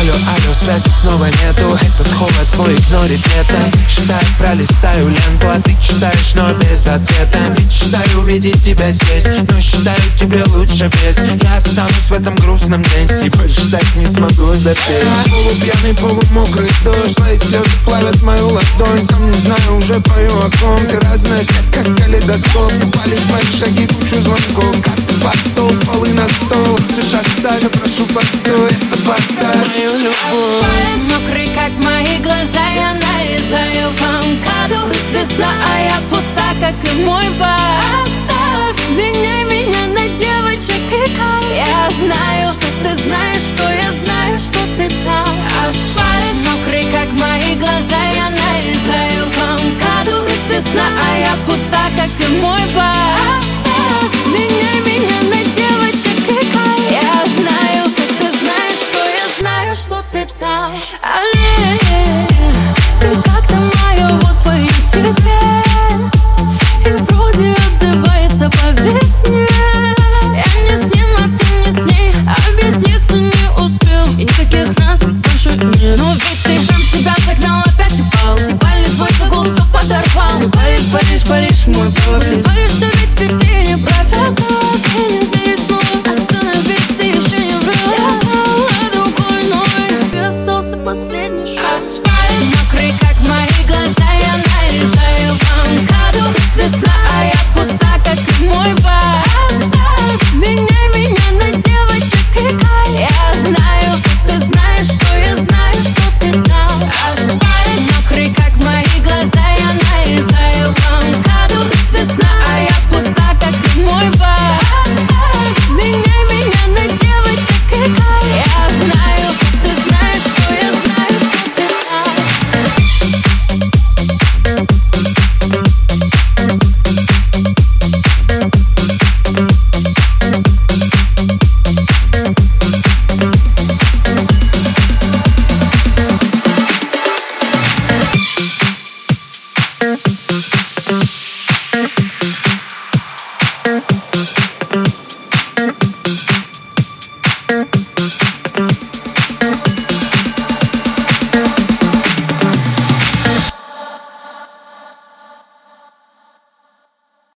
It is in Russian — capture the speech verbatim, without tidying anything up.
Алло, алло, связи снова нету. Этот холод твой игнорит лето. Читаю, пролистаю ленту, а ты читаешь, но без ответа. Мечтаю увидеть тебя здесь, но считаю, тебе лучше без. Я останусь в этом грустном дэнсе, больше так не смогу запеть. Полупьяный, полумокрый дождь, твои слезы плавят мою ладонь. Сам не знаю, уже пою о ком. Ты разная, вся как калейдоскоп. Палишь мои шаги, кучу звонков. Карты под стол, полы на стол. Слышь, оставь, я прошу, постой. Это